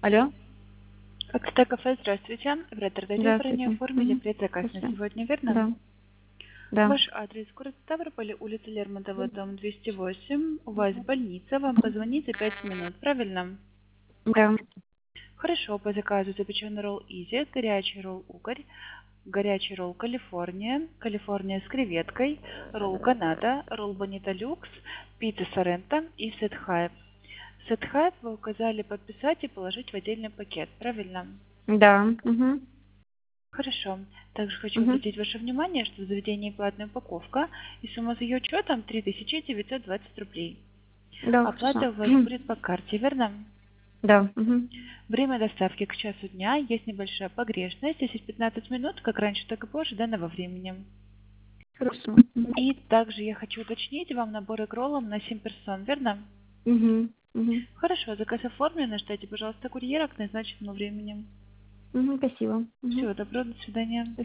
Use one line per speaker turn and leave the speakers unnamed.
Алло,
Ацтек кафе, здравствуйте. В редакторе
здравствуйте.
оформили предзаказ на
Здравствуйте.
сегодня, верно?
Да, да,
Ваш адрес город Ставрополь, улица Лермонтова, дом 208. У вас больница, вам позвонить за 5 минут, правильно?
да,
Хорошо, по заказу запеченный ролл Изи, горячий ролл Угорь, горячий ролл Калифорния, Калифорния с креветкой, ролл Канада, ролл Бонита Люкс, пицца Соренто и сет Хайп. Сет Хайп вы указали подписать и положить в отдельный пакет, правильно?
да, угу,
Хорошо. Также хочу
угу,
обратить ваше внимание, что в заведении платная упаковка и сумма за ее учетом 3920 рублей.
да,
Оплата
хорошо.
у вас будет по карте, верно?
Да, угу,
Время доставки к часу дня, есть небольшая погрешность, 10-15 минут, как раньше, так и позже данного времени.
хорошо.
И также я хочу уточнить вам набор к роллам на 7 персон, верно?
Угу, угу,
Хорошо, заказ оформлен, ждите, пожалуйста, курьера к назначенному времени.
угу, спасибо. Угу.
Всего доброго, до свидания.